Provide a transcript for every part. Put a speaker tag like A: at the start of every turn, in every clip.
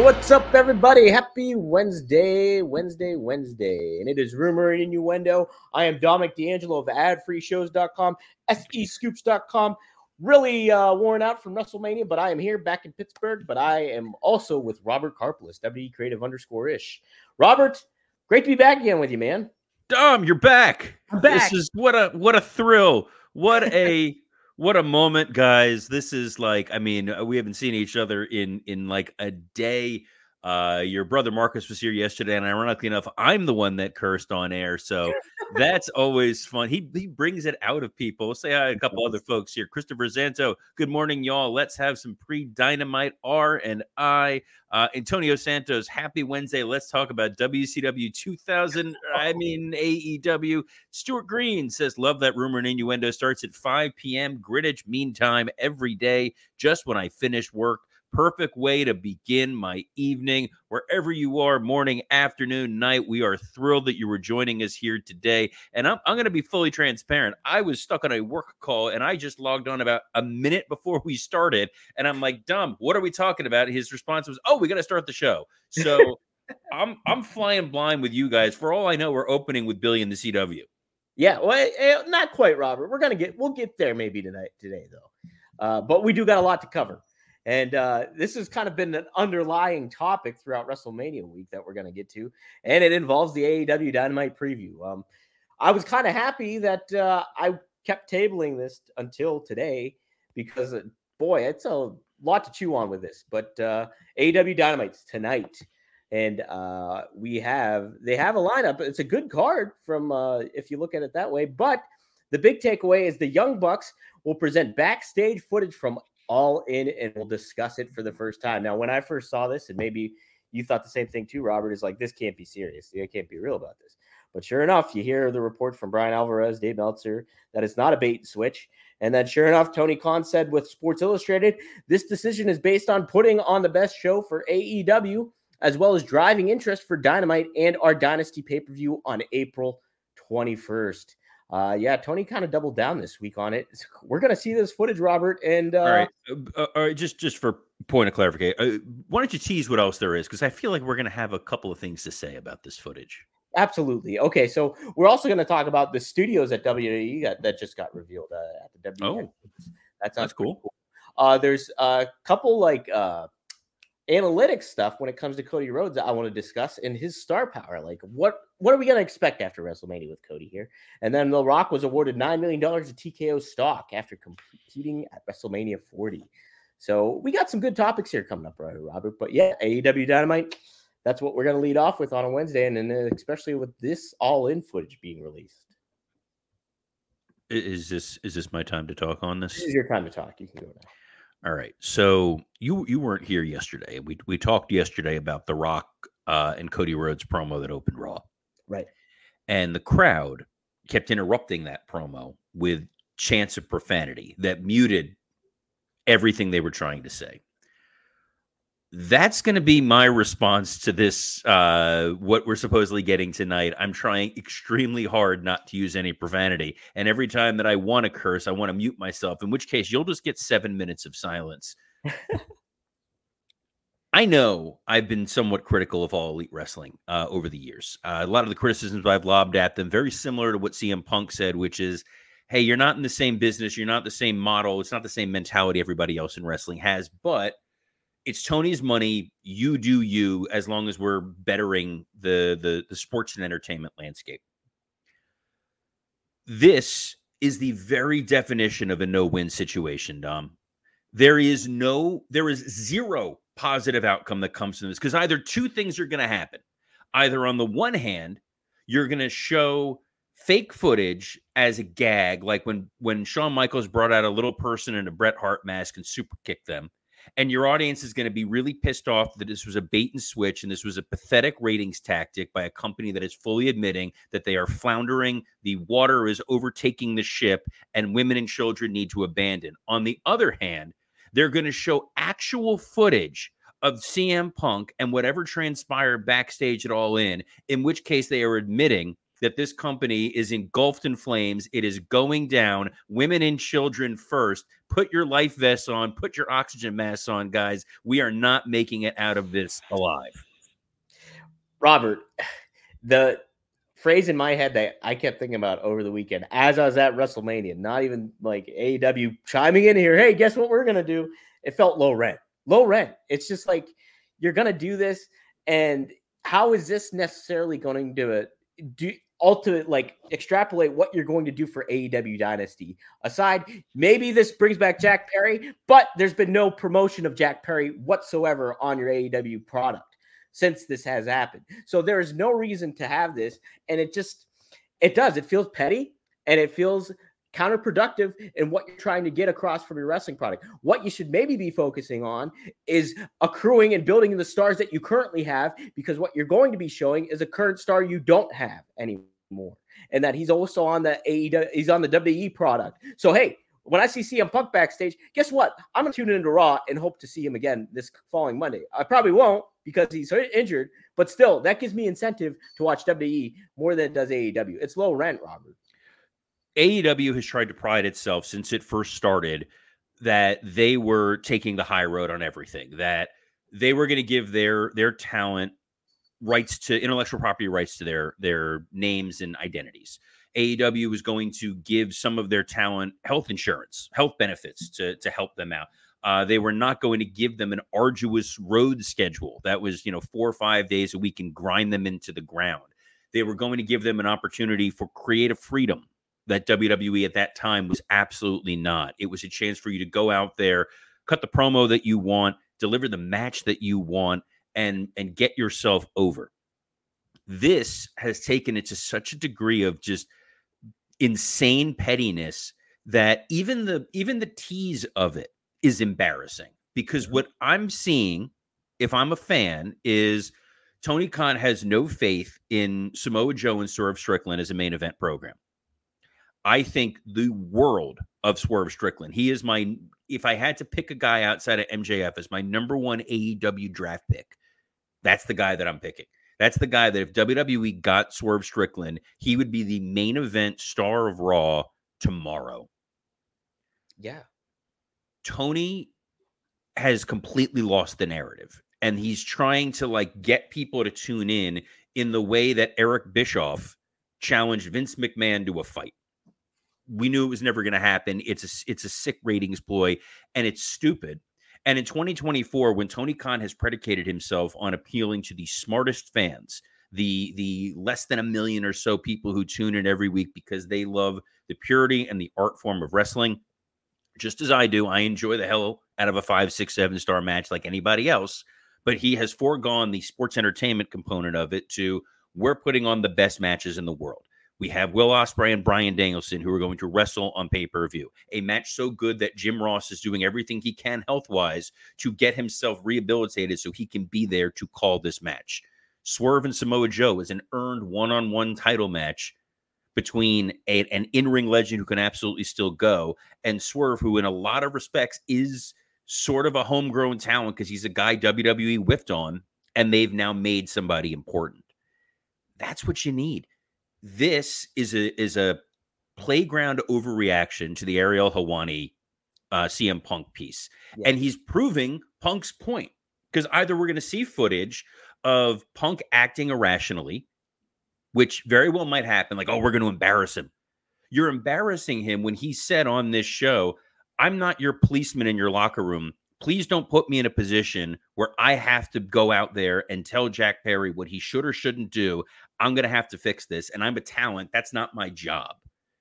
A: what's up, everybody? Happy Wednesday. And it is Rumor and Innuendo. I am Dominic D'Angelo of adfreeshows.com, SEScoops.com. Really worn out from WrestleMania, but I am here back in Pittsburgh. But I am also with Robert Karpelis, WE Creative_ish. Robert, great to be back again with you, man.
B: Dom, you're back.
A: I'm back.
B: This is what a thrill. What a moment, guys. This is like, I mean, we haven't seen each other in like a day. Your brother Marcus was here yesterday, and ironically enough, I'm the one that cursed on air. So that's always fun. He brings it out of people. We'll say hi to a couple other folks here. Christopher Zanto, good morning, y'all. Let's have some pre-Dynamite R&I. Antonio Santos, happy Wednesday. Let's talk about WCW 2000. I mean, AEW. Stuart Green says, love that Rumor and Innuendo starts at 5 p.m. Greenwich Mean Time every day, just when I finish work. Perfect way to begin my evening, wherever you are, morning, afternoon, night. We are thrilled that you were joining us here today. And I'm going to be fully transparent. I was stuck on a work call, and I just logged on about a minute before we started. And I'm like, Dom, what are we talking about? His response was, oh, we got to start the show. So I'm flying blind with you guys. For all I know, we're opening with Billy in the CW.
A: Yeah, well, not quite, Robert. We'll get there maybe today though. But we do got a lot to cover. And this has kind of been an underlying topic throughout WrestleMania week that we're going to get to. And it involves the AEW Dynamite preview. I was kind of happy that I kept tabling this until today because, boy, it's a lot to chew on with this. But AEW Dynamite's tonight. And they have a lineup. It's a good card from if you look at it that way. But the big takeaway is the Young Bucks will present backstage footage from All In, and we'll discuss it for the first time. Now, when I first saw this, and maybe you thought the same thing too, Robert, is like, this can't be serious. They can't be real about this. But sure enough, you hear the report from Brian Alvarez, Dave Meltzer, that it's not a bait and switch. And then sure enough, Tony Khan said with Sports Illustrated, this decision is based on putting on the best show for AEW, as well as driving interest for Dynamite and our Dynasty pay-per-view on April 21st. Tony kind of doubled down this week on it. We're going to see this footage, Robert. And
B: all right, just for point of clarification, why don't you tease what else there is? Because I feel like we're going to have a couple of things to say about this footage.
A: Absolutely. Okay, so we're also going to talk about the studios at WWE that just got revealed at the WWE.
B: Oh, that's cool.
A: There's a couple analytics stuff when it comes to Cody Rhodes that I want to discuss and his star power. Like, what are we going to expect after WrestleMania with Cody here? And then The Rock was awarded $9 million of TKO stock after competing at WrestleMania 40. So we got some good topics here coming up, right, Robert? But yeah, AEW Dynamite, that's what we're going to lead off with on a Wednesday, and then especially with this all-in footage being released.
B: Is this my time to talk on this?
A: This is your time to talk. You can go now.
B: All right. So you weren't here yesterday. We talked yesterday about The Rock and Cody Rhodes promo that opened Raw.
A: Right.
B: And the crowd kept interrupting that promo with chants of profanity that muted everything they were trying to say. That's going to be my response to this, what we're supposedly getting tonight. I'm trying extremely hard not to use any profanity. And every time that I want to curse, I want to mute myself, in which case you'll just get 7 minutes of silence. I know I've been somewhat critical of All Elite Wrestling over the years. A lot of the criticisms I've lobbed at them, very similar to what CM Punk said, which is, hey, you're not in the same business. You're not the same model. It's not the same mentality everybody else in wrestling has, but it's Tony's money. You do you, as long as we're bettering the sports and entertainment landscape. This is the very definition of a no-win situation, Dom. There is zero positive outcome that comes from this, because either two things are going to happen. Either on the one hand, you're going to show fake footage as a gag, like when Shawn Michaels brought out a little person in a Bret Hart mask and super kicked them. And your audience is going to be really pissed off that this was a bait and switch and this was a pathetic ratings tactic by a company that is fully admitting that they are floundering, the water is overtaking the ship, and women and children need to abandon. On the other hand, they're going to show actual footage of CM Punk and whatever transpired backstage at All In which case they are admitting that this company is engulfed in flames. It is going down. Women and children first. Put your life vests on. Put your oxygen masks on, guys. We are not making it out of this alive.
A: Robert, the phrase in my head that I kept thinking about over the weekend as I was at WrestleMania, not even like AEW chiming in here, hey, guess what we're going to do? It felt low rent. Low rent. It's just like, you're going to do this, and how is this necessarily going to do ultimate, like, extrapolate what you're going to do for AEW Dynasty? Aside, maybe this brings back Jack Perry, but there's been no promotion of Jack Perry whatsoever on your AEW product since this has happened. So there is no reason to have this, and it feels petty, and it feels counterproductive in what you're trying to get across from your wrestling product. What you should maybe be focusing on is accruing and building the stars that you currently have, because what you're going to be showing is a current star you don't have anymore, and that he's also on the AEW, he's on the WWE product. So hey, when I see CM Punk backstage, guess what? I'm going to tune into Raw and hope to see him again this following Monday. I probably won't because he's injured, but still, that gives me incentive to watch WWE more than it does AEW. It's low rent, Robert.
B: AEW has tried to pride itself since it first started that they were taking the high road on everything, that they were going to give their talent rights to intellectual property rights to their names and identities. AEW was going to give some of their talent health insurance, health benefits to help them out. They were not going to give them an arduous road schedule that was, 4 or 5 days a week and grind them into the ground. They were going to give them an opportunity for creative freedom that WWE at that time was absolutely not. It was a chance for you to go out there, cut the promo that you want, deliver the match that you want, and get yourself over. This has taken it to such a degree of just insane pettiness that even the tease of it is embarrassing, because what I'm seeing, if I'm a fan, is Tony Khan has no faith in Samoa Joe and Swerve Strickland as a main event program. I think the world of Swerve Strickland. He is if I had to pick a guy outside of MJF as my number one AEW draft pick, that's the guy that I'm picking. That's the guy that if WWE got Swerve Strickland, he would be the main event star of Raw tomorrow.
A: Yeah.
B: Tony has completely lost the narrative, and he's trying to get people to tune in the way that Eric Bischoff challenged Vince McMahon to a fight. We knew it was never going to happen. It's a sick ratings ploy, and it's stupid. And in 2024, when Tony Khan has predicated himself on appealing to the smartest fans, the less than 1 million or so people who tune in every week because they love the purity and the art form of wrestling, just as I do, I enjoy the hell out of a 5, 6, 7-star match like anybody else. But he has foregone the sports entertainment component of it to we're putting on the best matches in the world. We have Will Ospreay and Bryan Danielson who are going to wrestle on pay-per-view. A match so good that Jim Ross is doing everything he can health-wise to get himself rehabilitated so he can be there to call this match. Swerve and Samoa Joe is an earned one-on-one title match between an in-ring legend who can absolutely still go and Swerve, who in a lot of respects is sort of a homegrown talent because he's a guy WWE whiffed on, and they've now made somebody important. That's what you need. This is a playground overreaction to the Ariel Helwani CM Punk piece. Yeah. And he's proving Punk's point, because either we're going to see footage of Punk acting irrationally, which very well might happen, like, oh, we're going to embarrass him. You're embarrassing him when he said on this show, I'm not your policeman in your locker room. Please don't put me in a position where I have to go out there and tell Jack Perry what he should or shouldn't do. I'm going to have to fix this, and I'm a talent. That's not my job.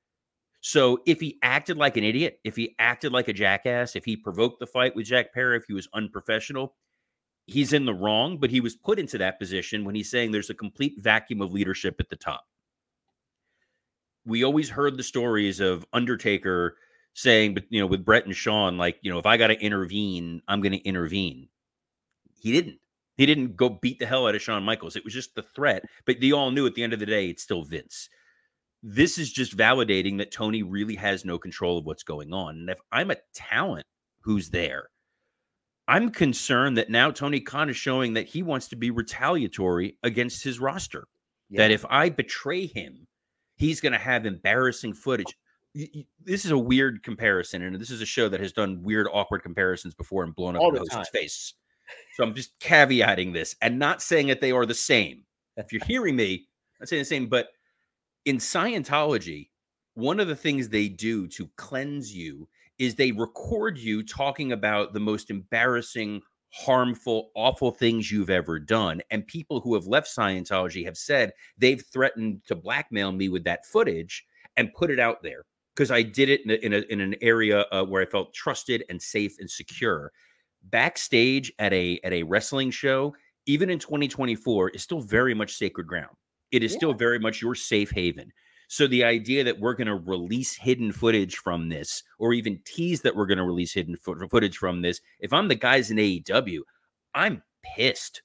B: So if he acted like an idiot, if he acted like a jackass, if he provoked the fight with Jack Perry, if he was unprofessional, he's in the wrong, but he was put into that position when he's saying there's a complete vacuum of leadership at the top. We always heard the stories of Undertaker saying, but with Brett and Shawn, if I got to intervene, I'm going to intervene. He didn't go beat the hell out of Shawn Michaels. It was just the threat, but they all knew at the end of the day, it's still Vince. This is just validating that Tony really has no control of what's going on. And if I'm a talent who's there, I'm concerned that now Tony Khan is showing that he wants to be retaliatory against his roster. Yeah. That if I betray him, He's going to have embarrassing footage. This is a weird comparison, and this is a show that has done weird, awkward comparisons before and blown up
A: All
B: in the
A: the time.
B: host's face. So I'm just caveating this and not saying that they are the same. If you're hearing me, I'm not saying the same, but in Scientology, one of the things they do to cleanse you is they record you talking about the most embarrassing, harmful, awful things you've ever done. And people who have left Scientology have said they've threatened to blackmail me with that footage and put it out there because I did it in an area where I felt trusted and safe and secure. Backstage at a wrestling show, even in 2024, is still very much sacred ground. It is still very much your safe haven. So the idea that we're going to release hidden footage from this, or even tease that we're going to release hidden footage from this, if I'm the guys in AEW, I'm pissed.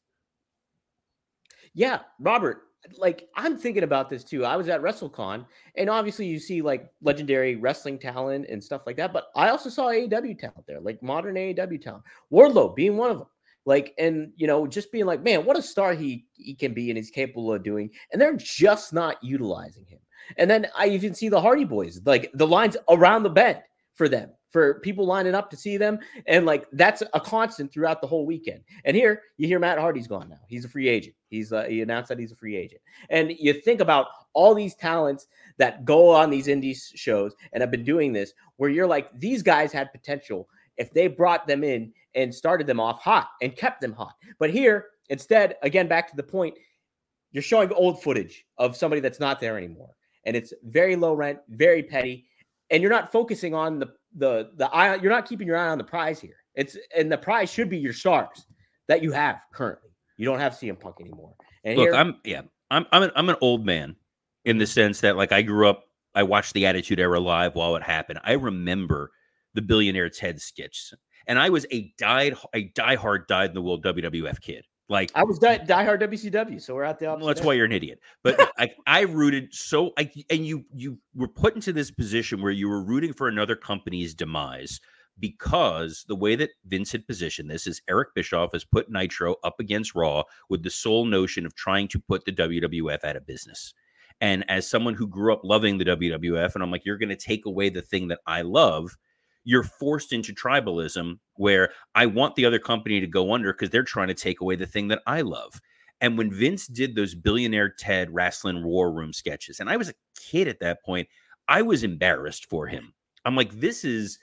A: Yeah, Robert, like I'm thinking about this too. I was at WrestleCon, and obviously you see like legendary wrestling talent and stuff like that. But I also saw AEW talent there, like modern AEW talent. Wardlow being one of them. Like, and you know, just being like, man, what a star he can be and he's capable of doing. And they're just not utilizing him. And then I even see the Hardy Boys, like the lines around the bend for them, for people lining up to see them. And like, that's a constant throughout the whole weekend. And here you hear Matt Hardy's gone now. He's a free agent. He announced that he's a free agent. And you think about all these talents that go on these indie shows and have been doing this, where you're like, these guys had potential if they brought them in and started them off hot and kept them hot. But here, instead, again, back to the point, you're showing old footage of somebody that's not there anymore. And it's very low rent, very petty. And you're not focusing on the eye. You're not keeping your eye on the prize here. And the prize should be your stars that you have currently. You don't have CM Punk anymore. And
B: look,
A: here,
B: I'm an old man in the sense that like I grew up, I watched the Attitude Era live while it happened. I remember the Billionaire Ted sketch, and I was a diehard dyed in the wool WWF kid. Like
A: I was diehard WCW, so we're out the opposite.
B: Well, that's why you're an idiot. But I rooted and you were put into this position where you were rooting for another company's demise because the way that Vince had positioned this is Eric Bischoff has put Nitro up against Raw with the sole notion of trying to put the WWF out of business. And as someone who grew up loving the WWF, and I'm like, you're going to take away the thing that I love, you're forced into tribalism where I want the other company to go under because they're trying to take away the thing that I love. And when Vince did those Billionaire Ted Wrestling War Room sketches, and I was a kid at that point, I was embarrassed for him. I'm like, this is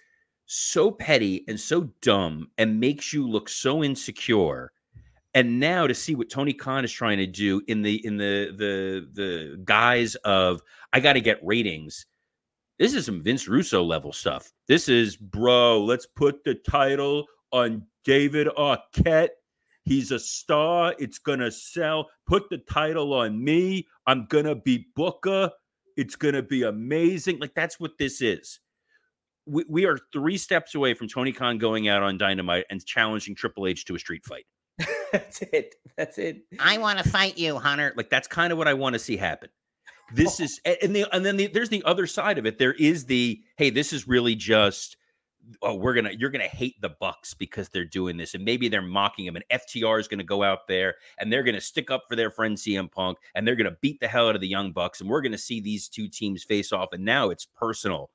B: so petty and so dumb and makes you look so insecure. And now to see what Tony Khan is trying to do in the guise of I got to get ratings. This is some Vince Russo level stuff. This is, bro, let's put the title on David Arquette. He's a star. It's going to sell. Put the title on me. I'm going to be Booker. It's going to be amazing. Like, that's what this is. We are 3 steps away from Tony Khan going out on Dynamite and challenging Triple H to a street fight.
A: That's it. That's it.
B: I want to fight you, Hunter. Like, that's kind of what I want to see happen. This is, and then there's the other side of it. There is the, hey, this is really just, you're gonna hate the Bucks because they're doing this, and maybe they're mocking him. And FTR is gonna go out there and they're gonna stick up for their friend CM Punk, and they're gonna beat the hell out of the Young Bucks, and we're gonna see these two teams face off. And now it's personal.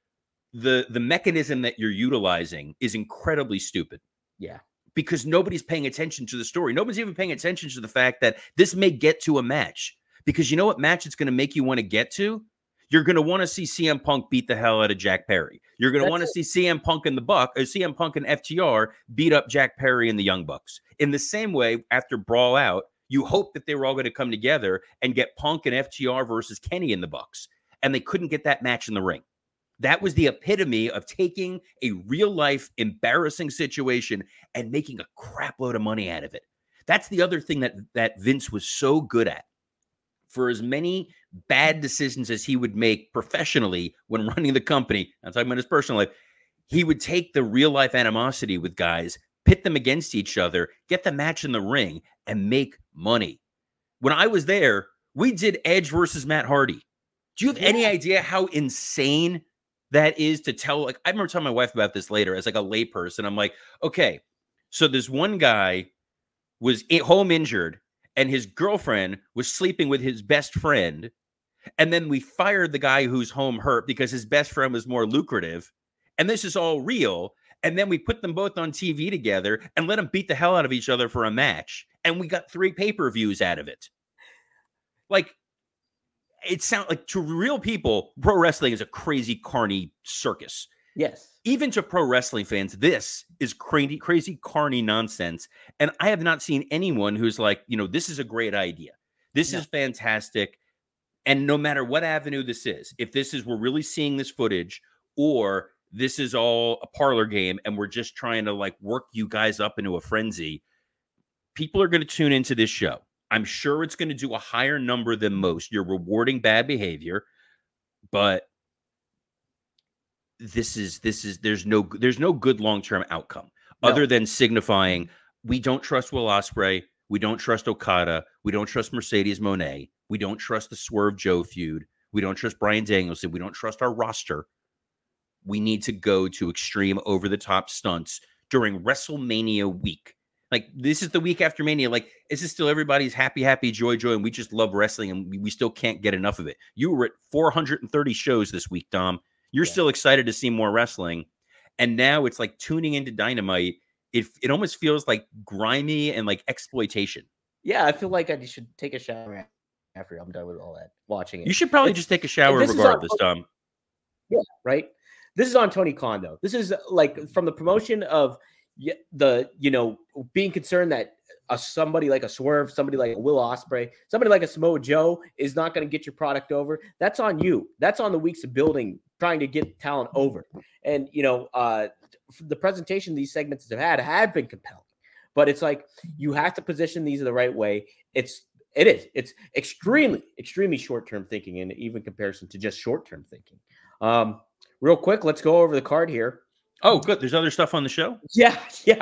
B: The mechanism that you're utilizing is incredibly stupid.
A: Yeah.
B: Because nobody's paying attention to the story. Nobody's even paying attention to the fact that this may get to a match. Because you know what match it's going to make you want to get to? You're going to want to see CM Punk beat the hell out of Jack Perry. You're going to want to see CM Punk and CM Punk and FTR beat up Jack Perry and the Young Bucks. In the same way, after Brawl Out, you hope that they were all going to come together and get Punk and FTR versus Kenny and the Bucks. And they couldn't get that match in the ring. That was the epitome of taking a real-life embarrassing situation and making a crap load of money out of it. That's the other thing that Vince was so good at. For as many bad decisions as he would make professionally when running the company, I'm talking about his personal life, he would take the real-life animosity with guys, pit them against each other, get the match in the ring, and make money. When I was there, we did Edge versus Matt Hardy. Do you have any idea how insane that is to tell? Like, I remember telling my wife about this later as like a layperson. I'm like, okay, so this one guy was home injured, and his girlfriend was sleeping with his best friend, And then we fired the guy who's home hurt because his best friend was more lucrative. And this is all real. And then we put them both on TV together and let them beat the hell out of each other for a match. And we got 3 pay-per-views out of it. Like, it sounds like to real people, pro wrestling is a crazy, carny circus.
A: Yes.
B: Even to pro wrestling fans, this is crazy, carny nonsense. And I have not seen anyone who's like, this is a great idea. This is fantastic. And no matter what avenue this is, if this is, we're really seeing this footage, or this is all a parlor game and we're just trying to like work you guys up into a frenzy, people are going to tune into this show. I'm sure it's going to do a higher number than most. You're rewarding bad behavior, but there's no good long-term outcome other than signifying we don't trust Will Ospreay, we don't trust Okada, we don't trust Mercedes Moné, we don't trust the Swerve Joe feud, we don't trust Bryan Danielson, we don't trust our roster. We need to go to extreme over-the-top stunts during WrestleMania week. Like, this is the week after Mania. Like, is this still everybody's happy, joy, and we just love wrestling and we still can't get enough of it? You were at 430 shows this week, Dom. You're still excited to see more wrestling. And now it's like tuning into Dynamite. It almost feels like grimy and like exploitation.
A: Yeah, I feel like I should take a shower after I'm done with all that, watching it.
B: You should probably just take a shower regardless, Dom.
A: Yeah, right? This is on Tony Khan, though. This is like from the promotion of the, being concerned that somebody like a Swerve, somebody like a Will Ospreay, somebody like a Samoa Joe is not going to get your product over. That's on you. That's on the weeks of building, trying to get talent over. And, the presentation these segments have been compelling. But it's like you have to position these in the right way. It's extremely, extremely short-term thinking in even comparison to just short-term thinking. Real quick, let's go over the card here.
B: Oh, good. There's other stuff on the show?
A: Yeah.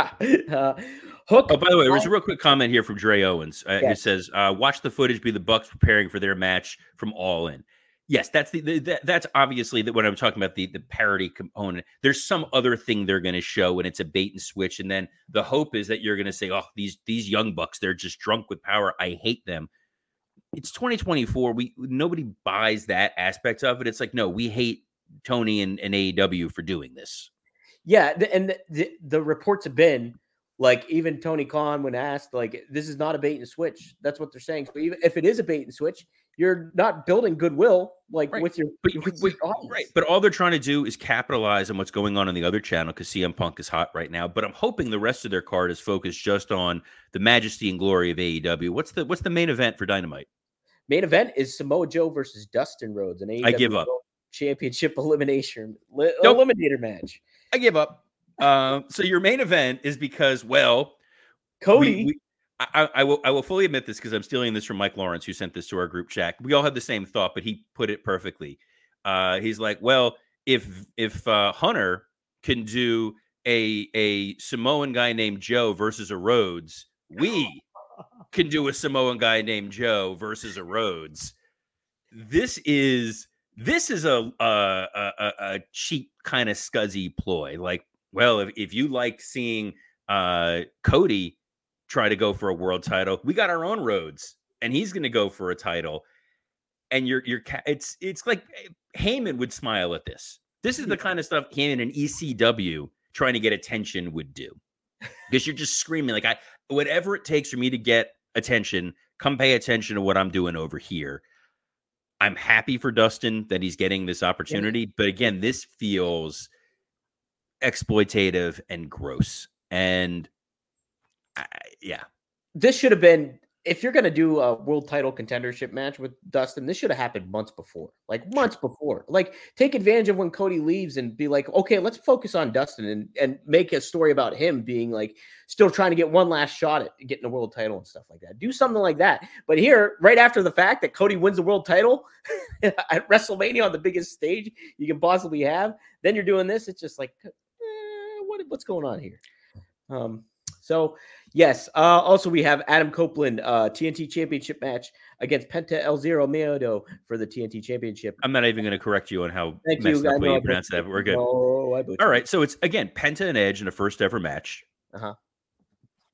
A: Hook.
B: Oh, by the way, there's a real quick comment here from Dre Owens. It says, watch the footage be the Bucks preparing for their match from All In. Yes, that's that's obviously when I'm talking about the parody component. There's some other thing they're going to show, and it's a bait and switch. And then the hope is that you're going to say, oh, these young Bucks, they're just drunk with power. I hate them. It's 2024. Nobody buys that aspect of it. It's like, no, we hate Tony and AEW for doing this.
A: Yeah, and the reports have been like, even Tony Khan, when asked, like, this is not a bait and switch. That's what they're saying. So even if it is a bait and switch, you're not building goodwill with your audience.
B: Right. But all they're trying to do is capitalize on what's going on the other channel because CM Punk is hot right now. But I'm hoping the rest of their card is focused just on the majesty and glory of AEW. What's the main event for Dynamite?
A: Main event is Samoa Joe versus Dustin Rhodes, an AEW
B: I give up.
A: Championship eliminator match.
B: I give up. So your main event is because, well,
A: Cody.
B: I will fully admit this because I'm stealing this from Mike Lawrence, who sent this to our group chat. We all had the same thought, but he put it perfectly. He's like, well, if Hunter can do a Samoan guy named Joe versus a Rhodes, we can do a Samoan guy named Joe versus a Rhodes. This is a cheap kind of scuzzy ploy. Like, well, if you like seeing Cody try to go for a world title, we got our own Rhodes, and he's going to go for a title. And it's like Heyman would smile at this. This is the kind of stuff Heyman and ECW trying to get attention would do, because you're just screaming like, whatever it takes for me to get attention, come pay attention to what I'm doing over here. I'm happy for Dustin that he's getting this opportunity. But again, this feels exploitative and gross. And
A: this should have been, if you're going to do a world title contendership match with Dustin, this should have happened months before. Like, take advantage of when Cody leaves and be like, okay, let's focus on Dustin and make a story about him being like still trying to get one last shot at getting a world title and stuff like that. Do something like that. But here, right after the fact that Cody wins the world title at WrestleMania on the biggest stage you can possibly have, then you're doing this. It's just like, what's going on here? So yes. Also, we have Adam Copeland TNT Championship match against Penta El Zero Miedo for the TNT Championship.
B: I'm not even going to correct you on how messed up way you pronounce that, but we're good.
A: All
B: right. So it's, again, Penta and Edge in a first ever match.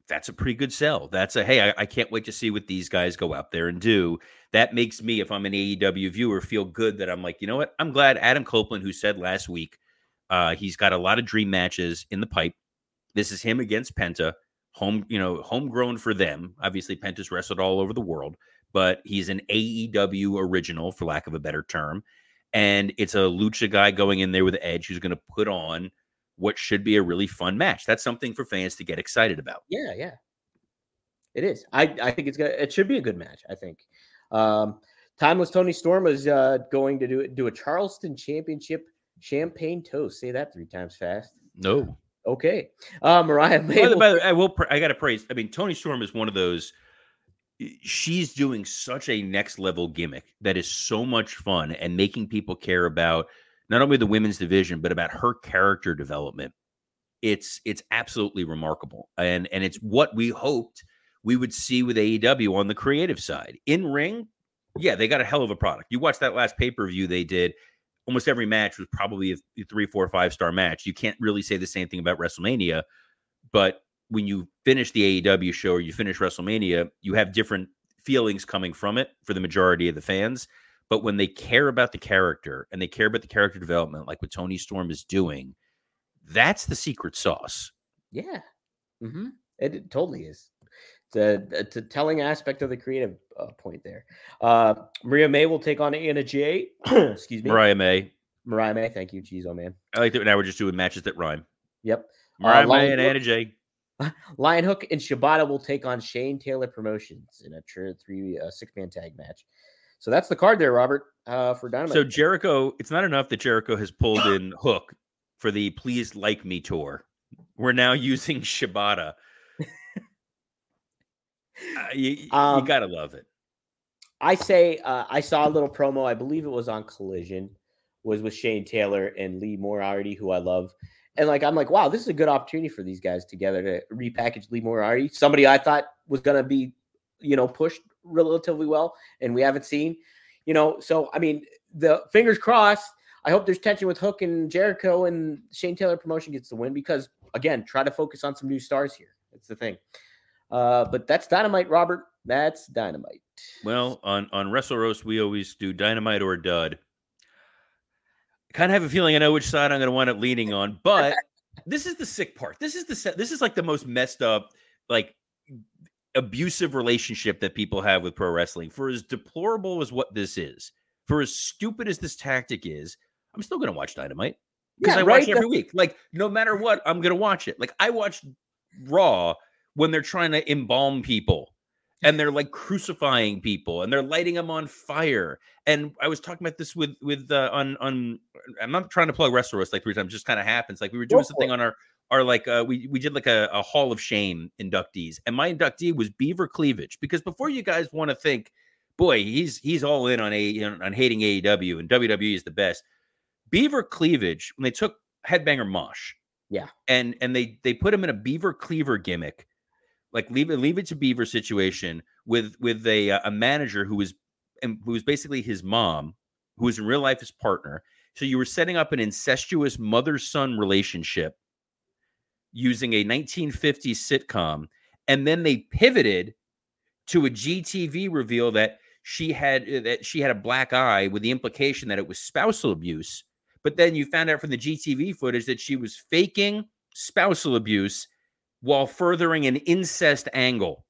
B: that's a pretty good sell. That's a, hey, I can't wait to see what these guys go out there and do. That makes me, if I'm an AEW viewer, feel good that I'm like, you know what? I'm glad Adam Copeland, who said last week, he's got a lot of dream matches in the pipe. This is him against Penta, homegrown for them. Obviously, Penta's wrestled all over the world, but he's an AEW original, for lack of a better term. And it's a lucha guy going in there with Edge who's going to put on what should be a really fun match. That's something for fans to get excited about.
A: Yeah. It is. I think it should be a good match, I think. Timeless Tony Storm is going to do a Charleston Championship champagne toast. Say that 3 times fast.
B: No.
A: Okay. Mariah May.
B: By the way, I got to praise. I mean, Tony Storm is one of those. She's doing such a next level gimmick that is so much fun and making people care about not only the women's division, but about her character development. It's absolutely remarkable. And it's what we hoped we would see with AEW on the creative side. In ring, yeah, they got a hell of a product. You watch that last pay-per-view they did, almost every match was probably a 3, 4, 5-star match. You can't really say the same thing about WrestleMania, but when you finish the AEW show or you finish WrestleMania, you have different feelings coming from it for the majority of the fans. But when they care about the character and they care about the character development, like what Tony Storm is doing, that's the secret sauce.
A: Yeah. Mm-hmm. It totally is. It's a telling aspect of the creative point there. Maria May will take on Anna Jay. Excuse me.
B: Mariah May.
A: Thank you. Jeez, oh man.
B: I like that now we're just doing matches that rhyme.
A: Yep.
B: Mariah May and Anna Jay.
A: Lion Hook and Shibata will take on Shane Taylor Promotions in a 6-man tag match. So that's the card there, Robert, for Dynamite.
B: So Jericho, it's not enough that Jericho has pulled in Hook for the Please Like Me tour. We're now using Shibata. You got to love it.
A: I say I saw a little promo. I believe it was on Collision, was with Shane Taylor and Lee Moriarty, who I love. And I'm like, wow, this is a good opportunity for these guys together to repackage Lee Moriarty, somebody I thought was going to be, pushed relatively well, and we haven't seen, So I mean, the fingers crossed. I hope there's tension with Hook and Jericho, and Shane Taylor Promotion gets the win because, again, try to focus on some new stars here. That's the thing. But that's Dynamite, Robert. That's Dynamite.
B: Well, on Wrestle Roast, we always do Dynamite or Dud. I kind of have a feeling I know which side I'm going to wind up leaning on, but this is the sick part. This is like the most messed up, like abusive relationship that people have with pro wrestling. For as deplorable as what this is, for as stupid as this tactic is, I'm still going to watch Dynamite because I watch it every week. Like, no matter what, I'm going to watch it. Like, I watch Raw when they're trying to embalm people and they're like crucifying people and they're lighting them on fire. And I was talking about this with on I'm not trying to plug Wrestle Roast like 3 times, just kind of happens. Like we were doing something on our like we did like a Hall of Shame inductees, and my inductee was Beaver Cleavage, because before you guys want to think, boy, he's all in on on hating AEW and WWE is the best. Beaver Cleavage, when they took Headbanger Mosh,
A: yeah,
B: and they put him in a Beaver Cleaver gimmick, like leave it to Beaver situation with a manager who was basically his mom, who was in real life his partner. So you were setting up an incestuous mother-son relationship using a 1950s sitcom, and then they pivoted to a GTV reveal that she had a black eye, with the implication that it was spousal abuse. But then you found out from the GTV footage that she was faking spousal abuse while furthering an incest angle.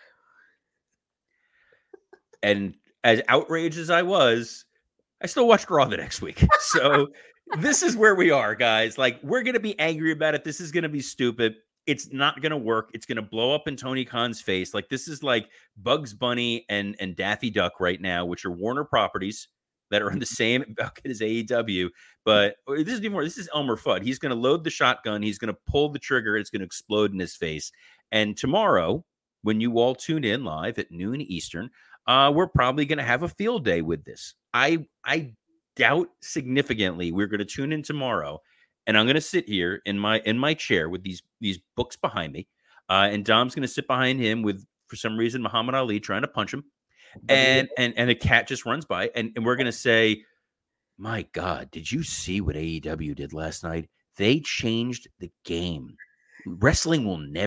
B: And as outraged as I was, I still watched Raw the next week. So this is where we are, guys. Like, we're going to be angry about it. This is going to be stupid. It's not going to work. It's going to blow up in Tony Khan's face. Like, this is like Bugs Bunny and Daffy Duck right now, which are Warner properties that are in the same bucket as AEW. But this is more. This is Elmer Fudd. He's going to load the shotgun. He's going to pull the trigger. It's going to explode in his face. And tomorrow, when you all tune in live at noon Eastern, we're probably going to have a field day with this. I doubt significantly we're going to tune in tomorrow, and I'm going to sit here in my chair with these books behind me, and Dom's going to sit behind him with, for some reason, Muhammad Ali trying to punch him, and a cat just runs by, and we're going to say, my God, did you see what AEW did last night? They changed the game. Wrestling will never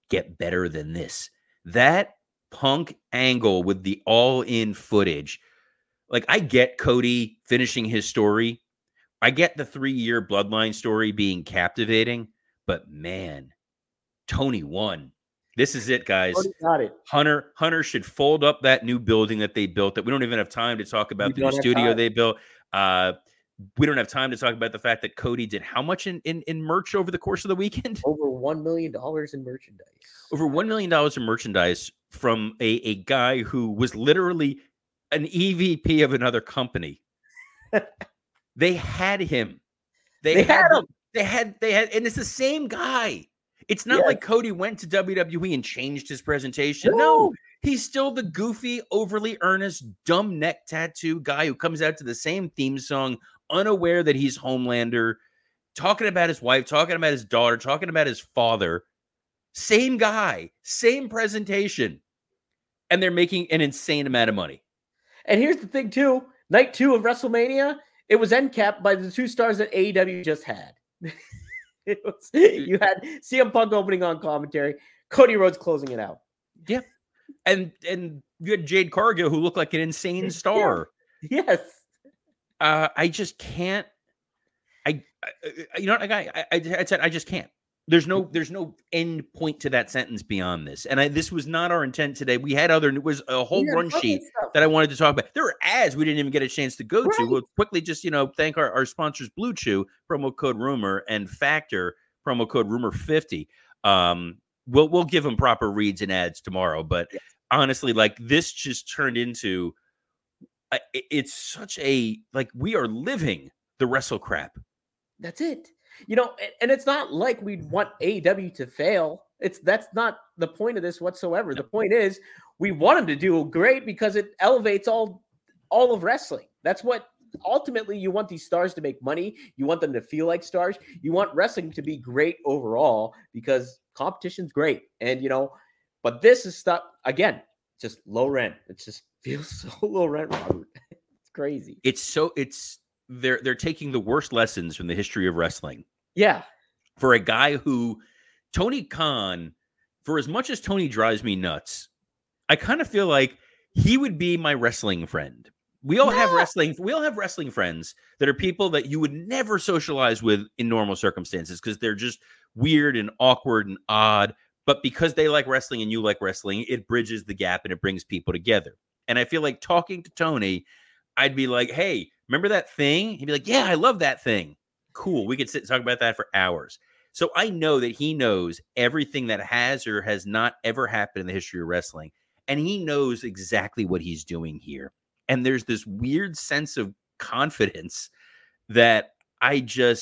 B: get better than this. That Punk angle with the all-in footage. Like, I get Cody finishing his story. I get the 3-year bloodline story being captivating, but man, Tony won. This is it, guys.
A: Tony got it.
B: Hunter should fold up that new building that they built that we don't even have time to talk about the new studio they built. We don't have time to talk about the fact that Cody did how much in merch over the course of the weekend?
A: Over $1 million in merchandise.
B: Over $1 million in merchandise from a guy who was literally an EVP of another company. They had him. They had him. They had, and it's the same guy. It's not like Cody went to WWE and changed his presentation. No, he's still the goofy, overly earnest, dumb neck tattoo guy who comes out to the same theme song, unaware that he's Homelander, talking about his wife, talking about his daughter, talking about his father. Same guy, same presentation. And they're making an insane amount of money.
A: And here's the thing, too. Night 2 of WrestleMania, it was end capped by the 2 stars that AEW just had. You had CM Punk opening on commentary, Cody Rhodes closing it out.
B: Yeah. And you had Jade Cargill, who looked like an insane star.
A: Yeah. Yes.
B: I just can't. I said I just can't. There's no end point to that sentence beyond this. And this was not our intent today. We had it was a whole run sheet that I wanted to talk about. There were ads we didn't even get a chance to go to. We'll quickly just, thank our sponsors, Blue Chew, promo code Rumor, and Factor, promo code Rumor50. We'll give them proper reads and ads tomorrow. But honestly, like, this just turned into, it's such a, like, we are living the wrestle crap.
A: That's it. And it's not like we want AEW to fail. That's not the point of this whatsoever. The point is we want them to do great because it elevates all of wrestling. That's what ultimately you want these stars to make money. You want them to feel like stars. You want wrestling to be great overall because competition's great. And, but this is stuff, again, just low rent. It just feels so low rent, Robert. It's crazy.
B: They're taking the worst lessons from the history of wrestling.
A: Yeah.
B: For a guy who, Tony Khan, for as much as Tony drives me nuts, I kind of feel like he would be my wrestling friend. We all have wrestling friends that are people that you would never socialize with in normal circumstances because they're just weird and awkward and odd. But because they like wrestling and you like wrestling, it bridges the gap and it brings people together. And I feel like talking to Tony, I'd be like, hey, remember that thing? He'd be like, yeah, I love that thing. Cool. We could sit and talk about that for hours. So I know that he knows everything that has or has not ever happened in the history of wrestling. And he knows exactly what he's doing here. And there's this weird sense of confidence that I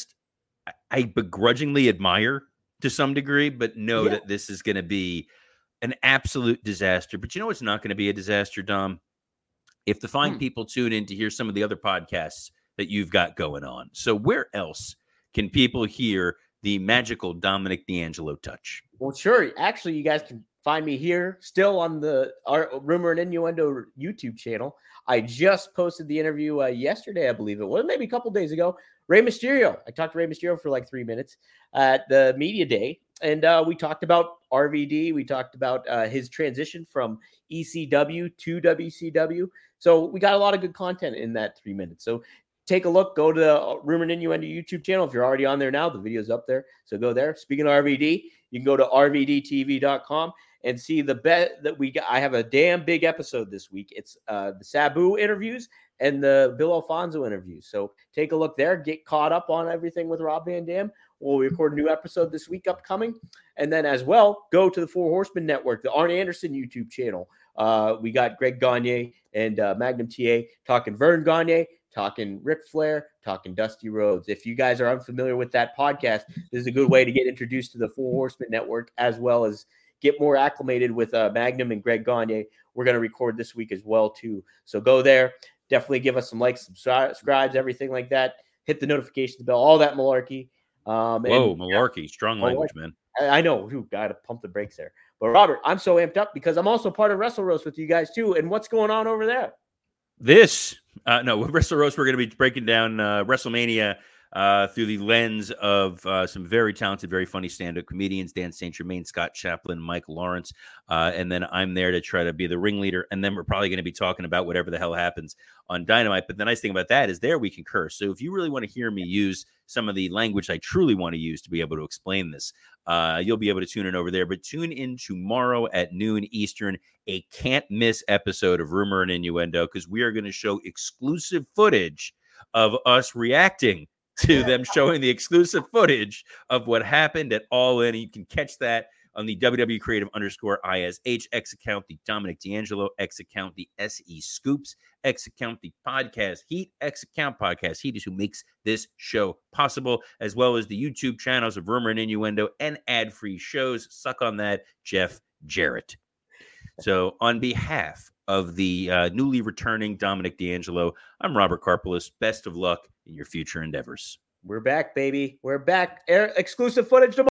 B: begrudgingly admire to some degree, but know that this is going to be an absolute disaster. But it's not going to be a disaster, Dom? If the fine people tune in to hear some of the other podcasts that you've got going on. So where else can people hear the magical Dominic D'Angelo touch?
A: Well, sure. Actually, you guys can find me here still on our Rumor and Innuendo YouTube channel. I just posted the interview yesterday, I believe it was, maybe a couple days ago. Rey Mysterio. I talked to Rey Mysterio for like 3 minutes at the media day. And we talked about RVD. We talked about his transition from ECW to WCW. So we got a lot of good content in that 3 minutes. So take a look. Go to the Rumor and Innuendo YouTube channel. If you're already on there now, the video's up there. So go there. Speaking of RVD, you can go to rvdtv.com and see the bet that we got. I have a damn big episode this week. It's the Sabu interviews and the Bill Alfonso interviews. So take a look there. Get caught up on everything with Rob Van Dam. We'll record a new episode this week upcoming. And then as well, go to the Four Horsemen Network, the Arn Anderson YouTube channel. We got Greg Gagne and Magnum TA talking Vern Gagne, talking Ric Flair, talking Dusty Rhodes. If you guys are unfamiliar with that podcast, this is a good way to get introduced to the Four Horsemen Network as well as get more acclimated with Magnum and Greg Gagne. We're going to record this week as well, too. So go there. Definitely give us some likes, subscribes, everything like that. Hit the notifications bell, all that malarkey.
B: Malarkey. Strong language, man.
A: I know. Got to pump the brakes there. But, Robert, I'm so amped up because I'm also part of Wrestle Roast with you guys, too. And what's going on over there?
B: Wrestle Roast, we're going to be breaking down WrestleMania through the lens of some very talented, very funny stand-up comedians, Dan St. Germain, Scott Chaplin, Mike Lawrence. And then I'm there to try to be the ringleader. And then we're probably going to be talking about whatever the hell happens on Dynamite. But the nice thing about that is there we can curse. So if you really want to hear me use some of the language I truly want to use to be able to explain this, you'll be able to tune in over there. But tune in tomorrow at noon Eastern, a can't miss episode of Rumor and Innuendo, because we are going to show exclusive footage of us reacting to them showing the exclusive footage of what happened at All In. You can catch that on the WWE Creative _ISH X account, the Dominic D'Angelo X account, the SE Scoops X account, the Podcast Heat X account. Podcast Heat is who makes this show possible, as well as the YouTube channels of Rumor and Innuendo and ad-free shows. Suck on that, Jeff Jarrett. So on behalf of the newly returning Dominic D'Angelo, I'm Robert Karpelis. Best of luck in your future endeavors.
A: We're back, baby. We're back. Exclusive footage tomorrow.